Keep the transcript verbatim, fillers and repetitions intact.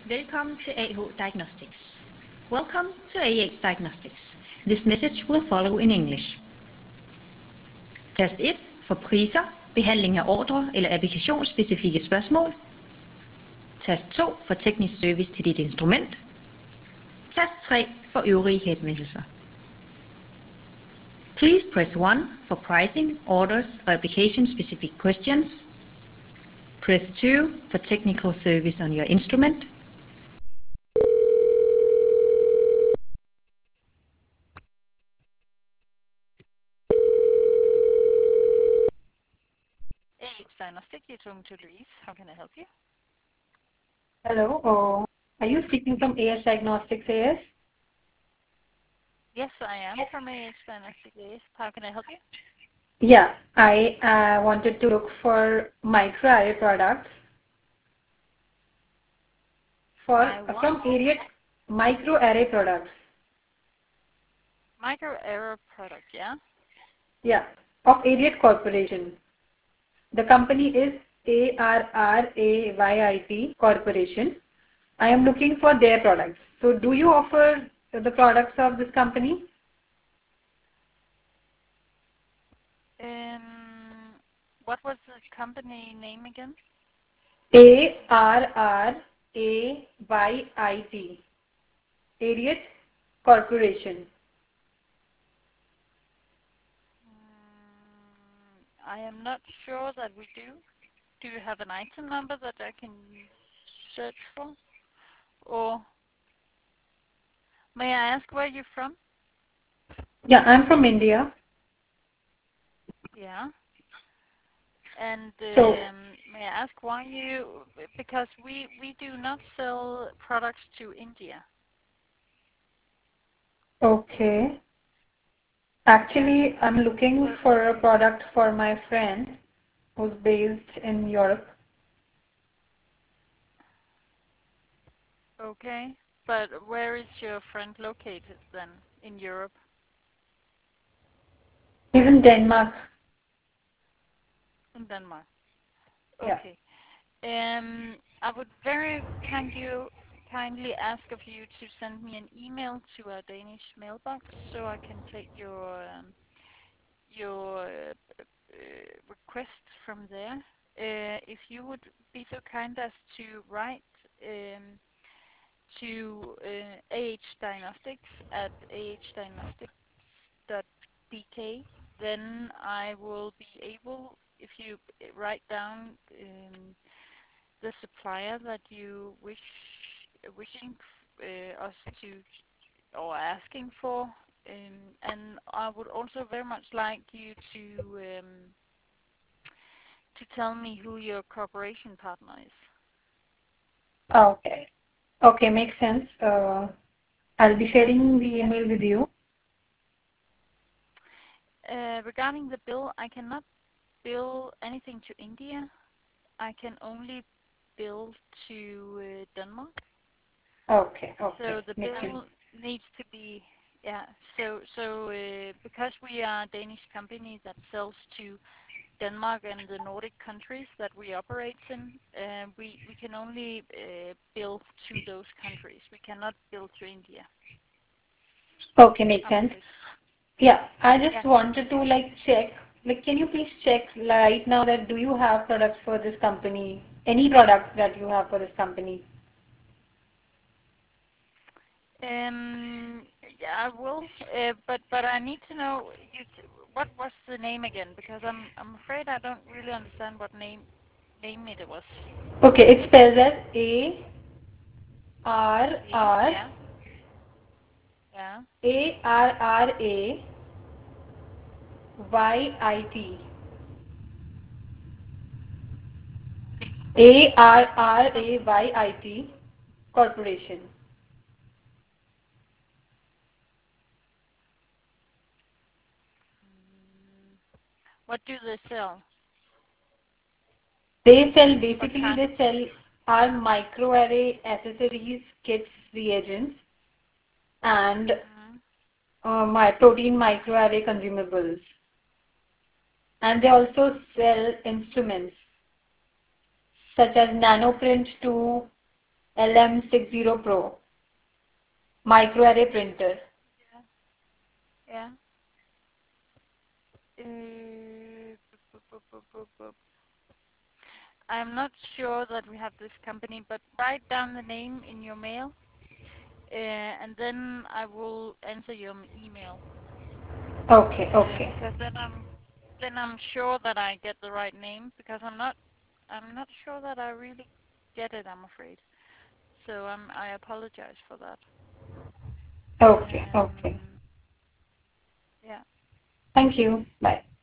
Velkommen til A H Diagnostics. Welcome to A H Diagnostics. This message will follow in English. Tast et for priser, behandling af ordre eller applikationsspecifikke spørgsmål. Tast to for teknisk service til dit instrument. Tast tre for øvrige henvendelser. Please press one for pricing, orders or application-specific questions. Press two for technical service on your instrument. A H Diagnostics, you're talking to Louise. How can I help you? Hello. Oh, are you speaking from A H Diagnostics A S? Yes, I am from A H Diagnostics A S. How can I help you? Yeah, I uh, wanted to look for microarray products for My uh, what? from Ariat microarray products. Micro error product, yeah? Yeah, of Ariat Corporation. The company is A R R A Y I T Corporation. I am looking for their products. So, do you offer the products of this company? Um, what was the company name again? A R R A Y I T. Ariat Corporation. Mm, I am not sure that we do. Do you have an item number that I can search for? Or may I ask where you're from? Yeah, I'm from India. Yeah. And So, um, may I ask why you, because we, we do not sell products to India. okay. Yeah. Actually, I'm looking So, for a product for my friend who's based in Europe. okay. But where is your friend located then in Europe? He's in Denmark. In Denmark. Yeah. Okay. Um, I would very kind you kindly ask of you to send me an email to our Danish mailbox so I can take your um, your uh, uh, request from there. Uh, if you would be so kind as to write um, to uh, A H Diagnostics at a h diagnostics dot d k, then I will be able, if you write down um, the supplier that you wish wishing uh, us to or asking for, um, and I would also very much like you to um, to tell me who your cooperation partner is. Okay. Okay, makes sense. Uh, I'll be sharing the email with you. Uh, regarding the bill, I cannot bill anything to India. I can only bill to uh, Denmark. Okay, So okay, the makes sense. bill needs to be, yeah. So so uh, because we are a Danish company that sells to Denmark and the Nordic countries that we operate in, uh, we we can only uh, bill to those countries. We cannot bill to India. Okay, makes I'm sense. afraid. Yeah, I just Yeah. wanted to like check, like, can you please check right now that do you have products for this company? Any products that you have for this company? Um. Yeah, I will. Uh, but but I need to know you t- what was the name again, because I'm I'm afraid I don't really understand what name name it was. Okay, it spells as A R A. R Yeah. Yeah. A R R A Y I T. A R R A Y I T Corporation. Mm, what do they sell? They sell, What basically kind? they sell our microarray accessories, kits, reagents, and Mm, uh, my protein microarray consumables. And they also sell instruments such as nanoprint two, L M sixty Pro microarray printer. Yeah. Yeah. Uh, bu- bu- bu- bu- bu- I'm not sure that we have this company, but write down the name in your mail, uh, and then I will answer your m- email. Okay, Uh, okay. because then I'm then I'm sure that I get the right name, because I'm not I'm not sure that I really get it, I'm afraid. So um, I apologize for that. Okay, okay. Um, yeah. Thank you. Bye.